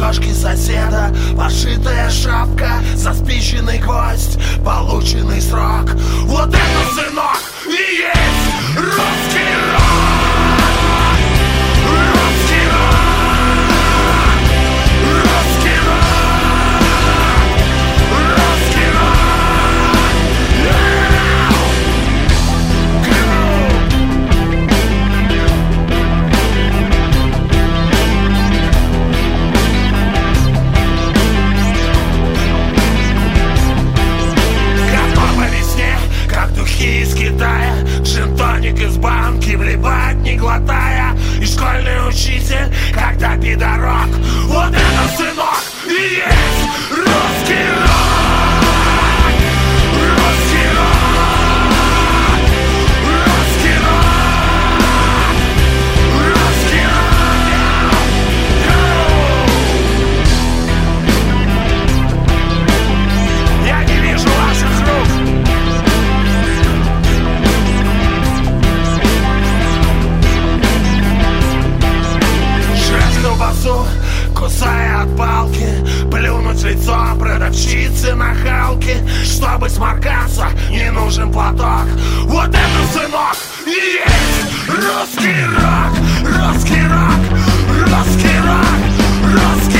одежки соседа, пошитая шапка, заспиченный гвоздь, полученный срок. Вот это, сынок, и есть русский рок! Русский рок! Русский рок! Русский рок! Из Китая, джин-тоник из банки, вливать не глотая. И школьный учитель, когда пидорок. Вот это, сынок, и есть русский рок! Русский рок! Русский рок! Русский рок! Я не вижу ваших рук. Колбасу, кусая от палки, плюнуть в лицо продавщицы на халке. Чтобы сморкаться, не нужен платок. Вот это, сынок, и есть русский рок! Русский рок! Русский рок! Русский